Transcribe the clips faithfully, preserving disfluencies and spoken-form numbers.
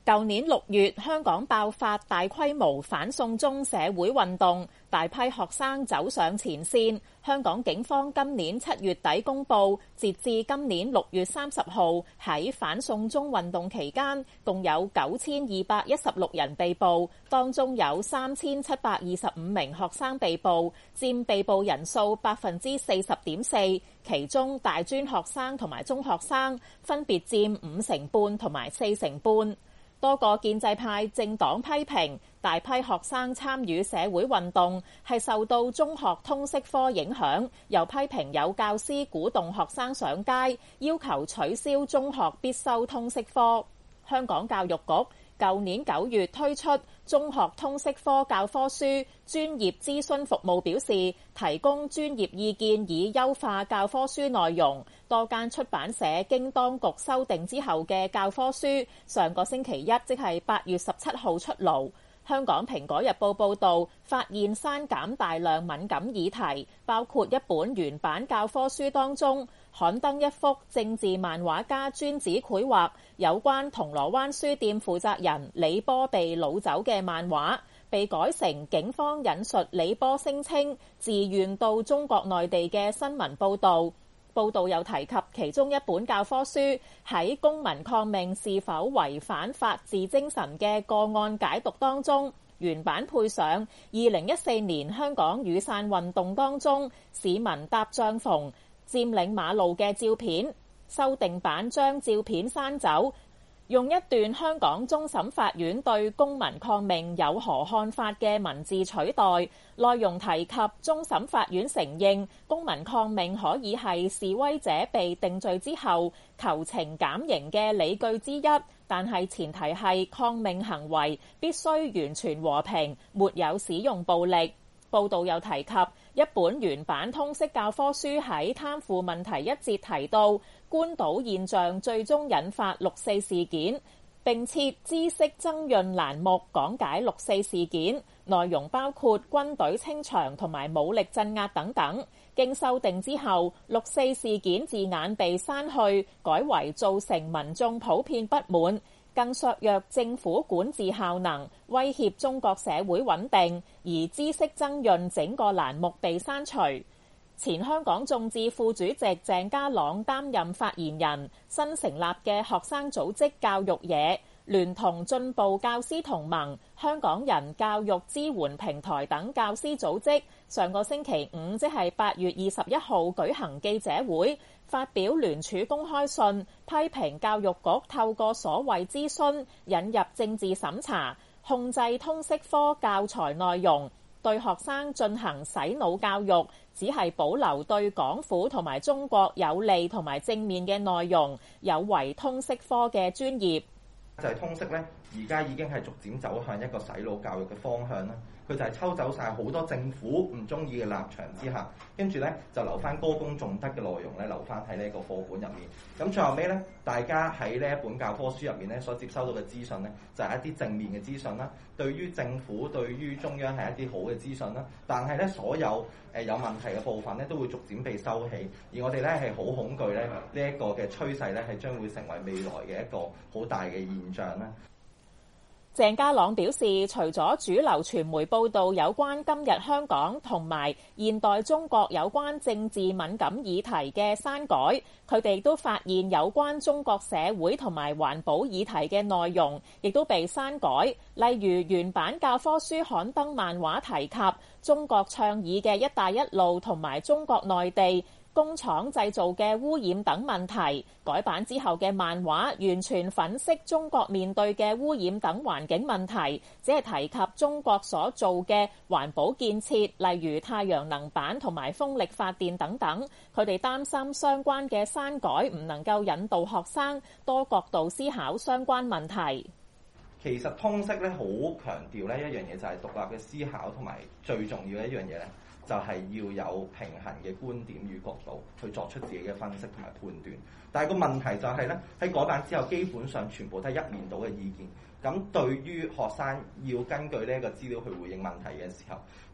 舊年六月，香港爆發大規模反送中社會運動，大批學生走上前線。香港警方今年七月底公佈，截至今年六月三十號，喺反送中運動期間，共有九千二百一十六人被捕，當中有三千七百二十五名學生被捕，佔被捕人數百分之四十點四。其中大專學生同埋中學生分別佔五成半同埋四成半。多個建制派政黨批評大批學生參與社會運動係受到中學通識科影響，又批評有教師鼓動學生上街，要求取消中學必修通識科。香港教育局舊年九月推出中學通識科教科書專業諮詢服務，表示提供專業意見以優化教科書內容。多間出版社經當局修訂之後嘅教科書，上個星期一即係八月十七號出爐。香港蘋果日報報導，發現刪減大量敏感議題，包括一本原版教科書當中刊登一幅政治漫畫家尊子繪畫有關銅鑼灣書店負責人李波被擄走嘅漫畫，被改成警方引述李波聲稱自願到中國內地嘅新聞報導。報道又提及其中一本教科書喺公民抗命是否違反法治精神嘅個案解讀當中，原版配上二零一四年香港雨傘運動當中市民搭帳篷佔領馬路嘅照片，修訂版將照片刪走，用一段香港終審法院對公民抗命有何看法嘅文字取代，內容提及終審法院承認公民抗命可以係示威者被定罪之後求情減刑嘅理據之一，但係前提係抗命行為必須完全和平，沒有使用暴力。報道又提及一本原版通識教科書喺貪腐問題一節提到官倒現象最終引發六四事件，並設知識增潤欄目講解六四事件，內容包括軍隊清場同埋武力鎮壓等等。經修訂之後，六四事件字眼被刪去，改為造成民眾普遍不滿，更削弱政府管治效能，威脅中國社會穩定，而知識增潤整個欄目被刪除。前香港眾志副主席鄭家朗擔任發言人，新成立嘅學生組織教育野聯同進步教師同盟、香港人教育支援平台等教師組織，上個星期五即係八月二十一號舉行記者會，發表聯署公開信，批評教育局透過所謂諮詢引入政治審查，控制通識科教材內容，對學生進行洗腦教育，只係保留對港府同埋中國有利同埋正面嘅內容，有違通識科嘅專業。 就係通識咧，而家已經係逐漸走向一個洗腦教育嘅方向啦。佢就係抽走晒好多政府唔中意嘅立場之下，跟住咧就留翻歌功頌德嘅內容咧，留翻喺呢一個課本入面。咁最後尾咧，大家喺呢一本教科書入面咧所接收到嘅資訊咧，就係一啲正面嘅資訊啦。對於政府、對於中央係一啲好嘅資訊啦。但係咧，所有誒有問題嘅部分咧，都會逐漸被收起。而我哋咧係好恐懼咧，呢一個嘅趨勢咧係將會成為未來嘅一個好大嘅現象啦。 鄭家朗表示，除咗主流傳媒報道有關今日香港同埋現代中國有關政治敏感議題嘅刪改，佢哋都發現有關中國社會同埋環保議題嘅內容亦都被刪改。例如原版教科書刊登漫畫提及中國倡議嘅一帶一路同埋中國內地工廠製造嘅污染等問題，改版之後嘅漫畫完全粉飾中國面對嘅污染等環境問題，只係提及中國所做嘅環保建設，例如太陽能板同埋風力發電等等。佢哋擔心相關嘅刪改唔能夠引導學生多角度思考相關問題。 其實通識咧好強調咧一樣嘢，就係獨立嘅思考，同埋最重要嘅一樣嘢咧，就係要有平衡嘅觀點與角度去作出自己嘅分析同埋判斷。但係個問題就係咧，喺改版之後，基本上全部都係一面倒嘅意見。咁對於學生要根據呢一個資料去回應問題嘅時候，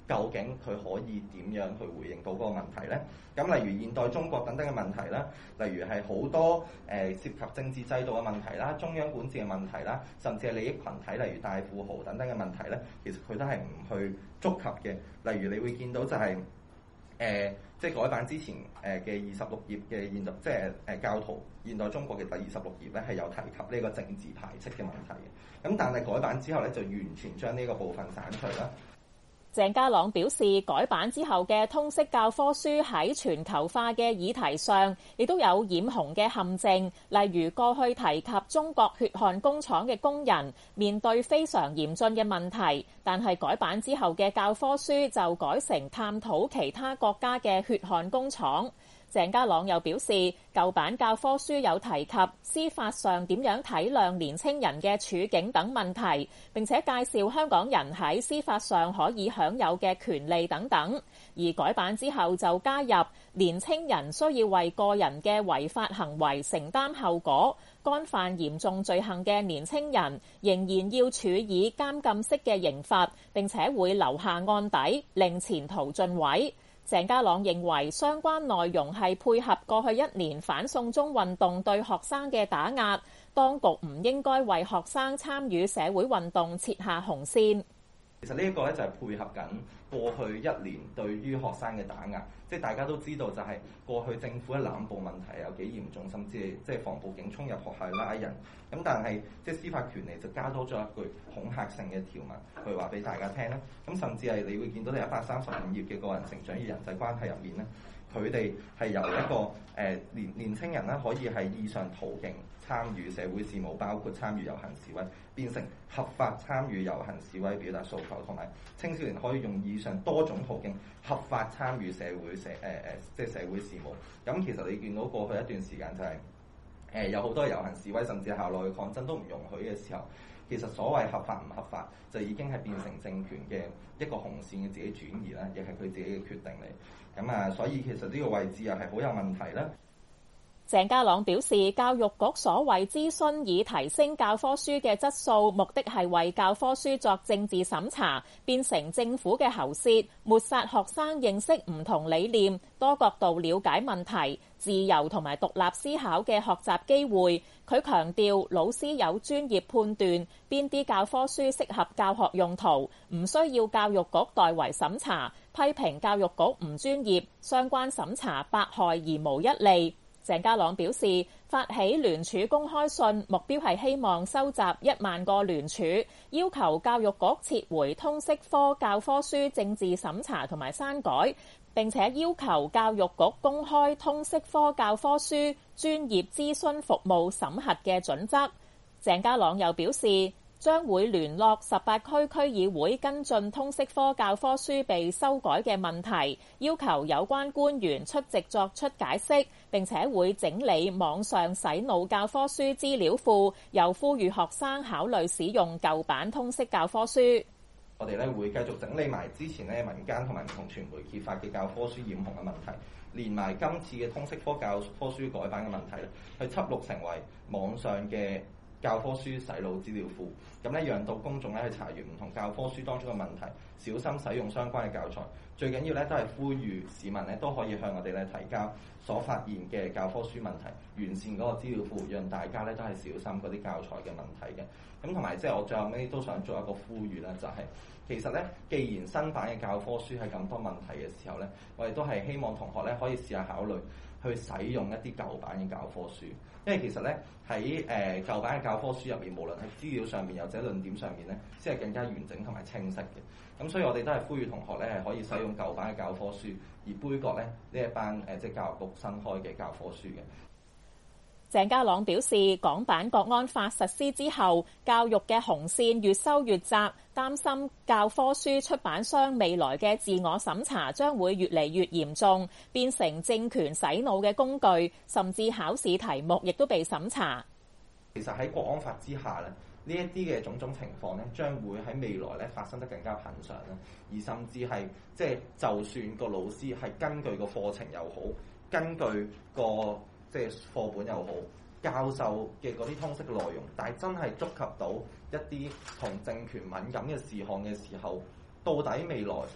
究竟佢可以點樣去回應到嗰個問題咧？咁例如現代中國等等嘅問題啦，例如係好多誒、呃、涉及政治制度嘅問題啦、中央管治嘅問題啦，甚至係利益群體，例如大富豪等等嘅問題咧，其實佢都係唔去觸及嘅。例如你會見到就係、是、誒、呃，即係改版之前誒嘅二十六頁嘅現代，即係誒教徒現代中國嘅第二十六頁咧，係有提及呢個政治排斥嘅問題嘅。咁但係改版之後咧，就完全將呢個部分刪除啦。 鄭家朗表示，改版之後嘅通識教科書喺全球化嘅議題上，亦都有染紅嘅陷阱，例如過去提及中國血汗工廠嘅工人面對非常嚴峻嘅問題，但係改版之後嘅教科書就改成探討其他國家嘅血汗工廠。鄭家朗又表示，舊版教科書有提及司法上點樣體諒年青人嘅處境等問題，並且介紹香港人喺司法上可以享有嘅權利等等。而改版之後就加入年青人需要為個人嘅違法行為承擔後果，干犯嚴重罪行嘅年青人仍然要處以監禁式嘅刑罰，並且會留下案底，令前途盡毀。鄭家朗認為相關內容係配合過去一年反送中運動對學生嘅打壓，當局唔應該為學生參與社會運動設下紅線。 其實呢一個咧就係配合緊過去一年對於學生嘅打壓，即係大家都知道就係過去政府嘅濫捕問題有幾嚴重，甚至係即係防暴警衝入學校拉人。咁但係即係司法權利就加多咗一句恐嚇性嘅條文，去話俾大家聽啦。咁甚至係你會見到你一百三十五頁嘅個人成長與人際關係入面咧，佢哋係由一個誒、呃、年年青人啦，可以係以上途徑參與社會事務，包括參與遊行示威，變成合法參與遊行示威表達訴求，同埋青少年可以用以上多種途徑合法參與社會社誒誒、呃、即係社會事務。咁其實你見到過去一段時間就係、是、誒、呃、有好多遊行示威，甚至校內嘅抗爭都唔容許嘅時候，其實所謂合法唔合法就已經係變成政權嘅一個紅線嘅自己轉移啦，亦係佢自己嘅決定嚟。咁啊，所以其實呢個位置又係好有問題啦。 鄭家朗表示，教育局所謂諮詢以提升教科書嘅質素，目的係為教科書作政治審查，變成政府嘅喉舌，抹殺學生認識唔同理念、多角度了解問題、自由同埋獨立思考嘅學習機會。佢強調，老師有專業判斷邊啲教科書適合教學用途，唔需要教育局代為審查。批評教育局唔專業，相關審查百害而無一利。鄭家朗表示，發起聯署公開信，目標係希望收集一萬個聯署，要求教育局撤回通識科教科書政治審查同埋刪改，並且要求教育局公開通識科教科書專業諮詢服務審核嘅準則。鄭家朗又表示，將會聯絡十八區區議會跟進通識科教科書被修改嘅問題，要求有關官員出席作出解釋，並且會整理網上洗腦教科書資料庫，又呼籲學生考慮使用舊版通識教科書。 我哋咧會繼續整理埋之前咧民間同埋唔同傳媒揭發嘅教科書染紅嘅問題，連埋今次嘅通識科教科書改版嘅問題咧，去輯錄成為網上嘅教科書洗腦資料庫，咁咧讓到公眾咧去查閱唔同教科書當中嘅問題，小心使用相關嘅教材。最緊要咧都係呼籲市民咧都可以向我哋咧提交所發現嘅教科書問題，完善嗰個資料庫，讓大家咧都係小心嗰啲教材嘅問題嘅。咁同埋即係我最後尾都想做一個呼籲啦，就係、是、其實咧，既然新版嘅教科書係咁多問題嘅時候咧，我哋都係希望同學咧可以試下考慮去使用一啲舊版嘅教科書，因為其實咧喺誒舊版嘅教科書入面，無論係資料上面，又或者論點上面咧，先係更加完整同埋清晰嘅。咁所以我哋都係呼籲同學咧係可以使用舊版嘅教科書，而杯葛咧呢一班誒即係教育局新開嘅教科書嘅。 鄭家朗表示，港版國安法實施之後，教育嘅紅線越收越窄，擔心教科書出版商未來嘅自我審查將會越嚟越嚴重，變成政權洗腦嘅工具，甚至考試題目亦都被審查。 其實喺國安法之下咧，呢一啲嘅種種情況咧，將會喺未來咧發生得更加頻常啦，而甚至係即係就算個老師係根據個課程又好，根據個即係課本又好，教授嘅嗰啲通識嘅內容，但係真係觸及到一啲同政權敏感嘅事項嘅時候，到底未來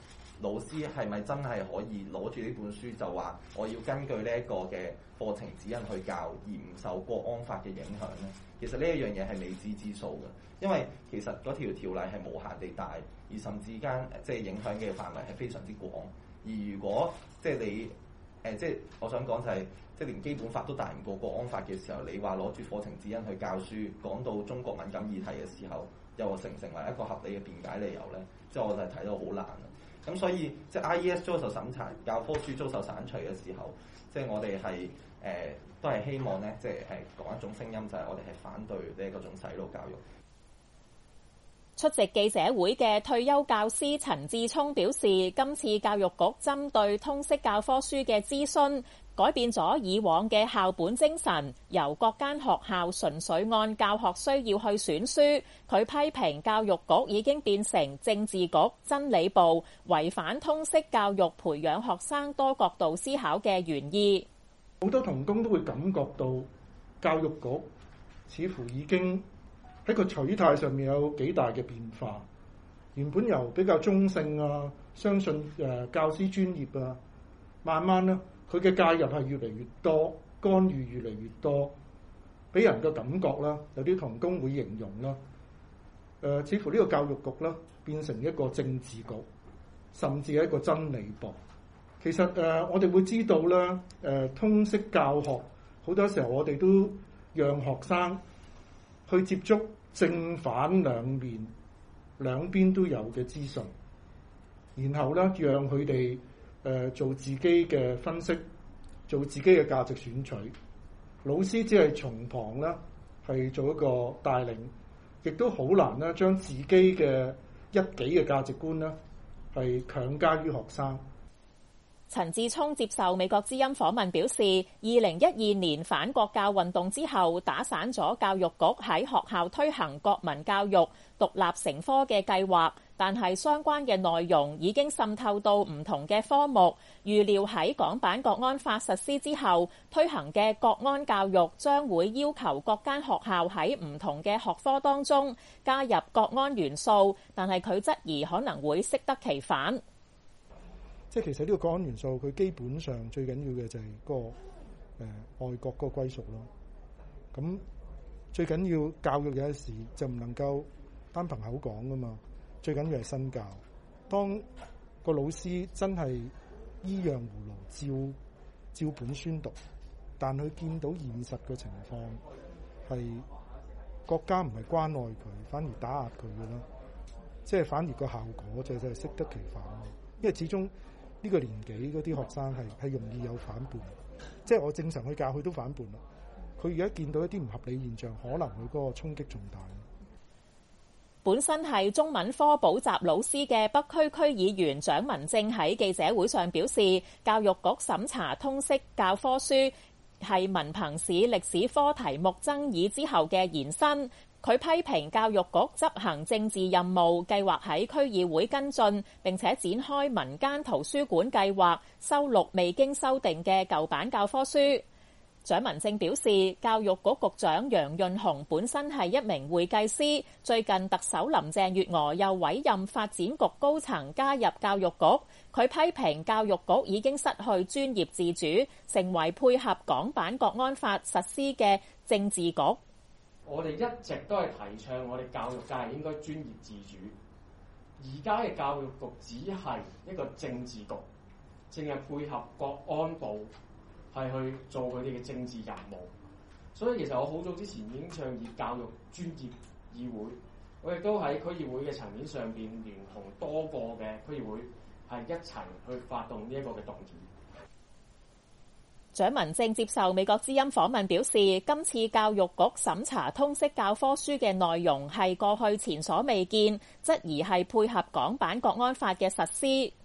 老師係咪真係可以攞住呢本書就話我要根據呢一個嘅課程指引去教，而唔受國安法嘅影響咧？其實呢一樣嘢係未知之數嘅，因為其實嗰條條例係無限地大，而甚至間即係影響嘅範圍係非常之廣。而如果即係你誒、呃，即係我想講就係、是，即係連基本法都大唔過國安法嘅時候，你話攞住課程指引去教書，講到中國敏感議題嘅時候，又成唔成為一個合理嘅辯解理由咧？即係我就係睇到好難啊！咁所以即係 I E S 遭受審查、教科書遭受刪除嘅時候，即係我哋係誒都係希望咧，即係係講一種聲音，就係我哋係反對呢嗰種洗腦教育。 出席記者會嘅退休教師陳志聰表示，今次教育局針對通識教科書嘅諮詢，改變咗以往嘅校本精神，由各間學校純粹按教學需要去選書。佢批評教育局已經變成政治局、真理部，違反通識教育培養學生多角度思考嘅原意。 好多同工都會感覺到教育局似乎已經喺個取態上面有幾大嘅變化，原本由比較中性啊，相信誒教師專業啊，慢慢咧佢嘅介入係越嚟越多，干預越嚟越多，俾人嘅感覺啦，有啲同工會形容啦，誒、呃、似乎呢個教育局咧變成一個政治局，甚至係一個真理部。其實誒、呃、我哋會知道咧，誒、呃、通識教學好多時候我哋都讓學生去接觸正反兩面兩邊都有嘅資訊，然後咧讓佢哋誒做自己嘅分析，做自己嘅價值選取。老師只係從旁咧係做一個帶領，亦都好難咧將自己嘅一己嘅價值觀咧係強加於學生。 陳志聰接受美國之音訪問表示，二零一二年反國教運動之後，打散咗教育局喺學校推行國民教育獨立成科嘅計劃，但係相關嘅內容已經滲透到唔同嘅科目。預料喺港版國安法實施之後，推行嘅國安教育將會要求各間學校喺唔同嘅學科當中加入國安元素，但係佢質疑可能會適得其反。 即係其實呢個國安元素，佢基本上最緊要嘅就係個誒愛國個歸屬咯。咁最緊要教育有時就唔能夠單憑口講噶嘛，最緊要係身教。當個老師真係依樣葫蘆照照本宣讀，但佢見到現實嘅情況係國家唔係關愛佢，反而打壓佢嘅啦。即係反而個效果就係適得其反。因為始終呢個年紀嗰啲學生係係容易有反叛，即係我正常去教佢都反叛啦。佢而家見到一啲唔合理現象，可能佢嗰個衝擊仲大。 本身係中文科補習老師嘅北區區議員蔣文正喺記者會上表示，教育局審查通識教科書係文憑試歷史科題目爭議之後嘅延伸。佢批評教育局執行政治任務，計劃喺區議會跟進，並且展開民間圖書館計劃，收錄未經修訂嘅舊版教科書。蔣文正表示，教育局局長楊潤雄本身係一名會計師，最近特首林鄭月娥又委任發展局高層加入教育局。佢批評教育局已經失去專業自主，成為配合港版國安法實施嘅政治局。 我哋一直都係提倡我哋教育界係應該專業自主，而家嘅教育局只係一個政治局，淨係配合國安部係去做佢哋嘅政治任務。所以其實我好早之前已經倡議教育專業議會，我亦都喺區議會嘅層面上邊聯同多個嘅區議會係一齊去發動呢一個嘅動議。 蔣文正接受美國之音訪問表示，今次教育局審查通識教科書嘅內容係過去前所未見，質疑係配合港版國安法嘅實施。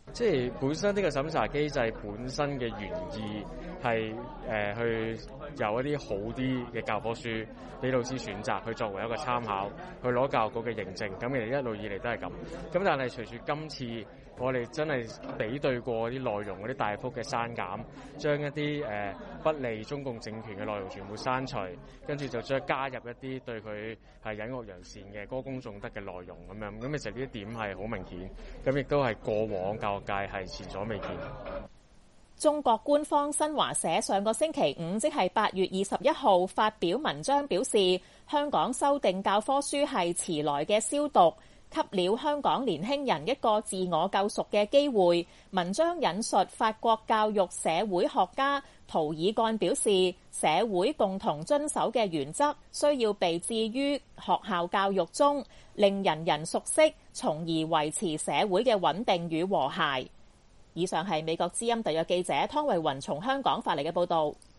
即係本身呢個審查機制本身嘅原意係誒、呃、去有一啲好啲嘅教科書俾老師選擇，去作為一個參考，去攞教育局嘅認證。咁其實一路以嚟都係咁。咁但係隨住今次我哋真係比對過啲內容嗰啲大幅嘅刪減，將一啲誒、呃、不利中共政權嘅內容全部刪除，跟住就將加入一啲對佢係隱惡揚善嘅歌功頌德嘅內容咁樣。咁其實呢一點係好明顯，咁亦都係過往教育界係前所未見。 中國官方新華社上個星期五，即係八月二十一號發表文章表示，香港修訂教科書係遲來嘅消毒，給了香港年輕人一個自我救贖嘅機會。文章引述法國教育社會學家圖爾幹表示，社會共同遵守嘅原則需要被置於學校教育中，令人人熟悉，從而維持社會嘅穩定與和諧。以上係美國之音特約記者湯慧雲從香港發嚟嘅報導。